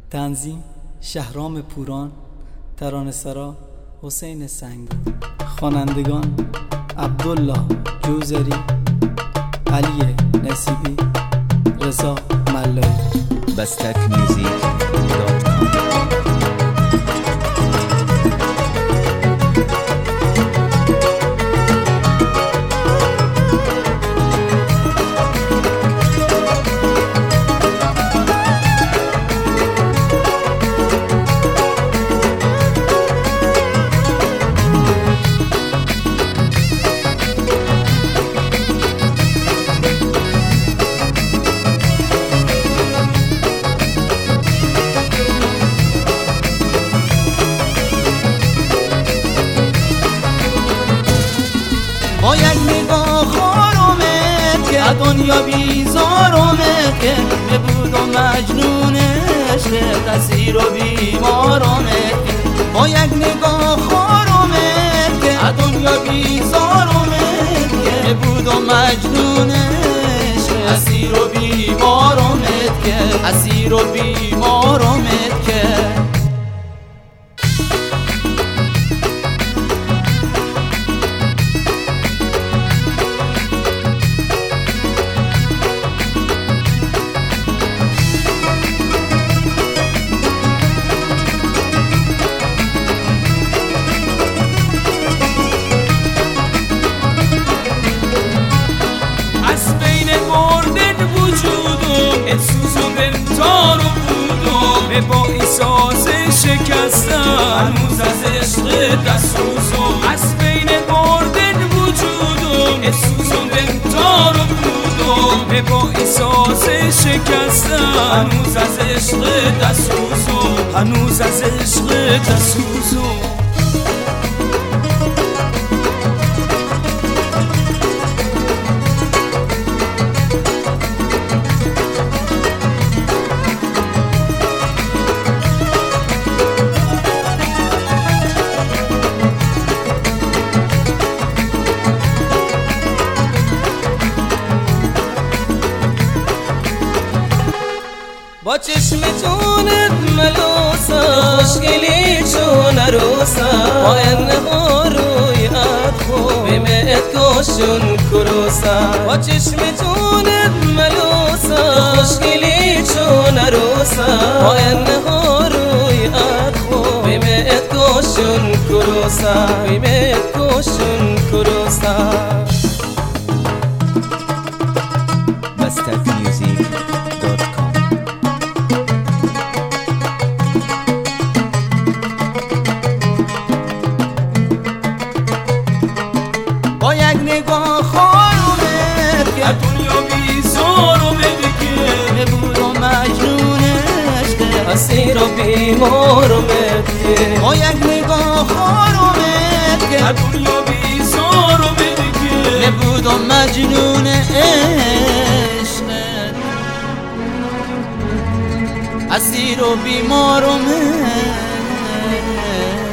تنظیم شهرام پوران، ترانه‌سرا حسین سنگ، خوانندگان عبدالله جوزری، علی نصیبی، رضا ملایی. BestechMusic.com. با یک نگاه خارمت که دنیا بیزارمت که بود و مجنون عشق اسیر و بیمارمت با یک نگاه خارمت که دنیا بیزارمت که بود و مجنون عشق اسیر و بیمارمت که اسیر و بیمارمت که سوزون انتار و بودم به با ایساز شکستن هنوز از عشق دستوزم از بین بردن وجودم سوزون انتار و بودم به با ایساز شکستن هنوز از عشق دستوزم هنوز از عشق دستوزم با چشم جونت ملوسا خوشگلی چون عروسا با انها رویت خوب بمت کشون کروسا با چشم جونت ملوسا خوشگلی چون عروسا با انها رویت خوب بمت کشون کروسا بمت کشون کروسا BestechMusic.com. با یک نگاه خارمت که دنیا بیزارمت که بود و مجنون عشق اسیر و بیمارمت که با یک نگاه خارمت که دنیا بیزارمت که بود و مجنون عشق اسیر و بیمارمت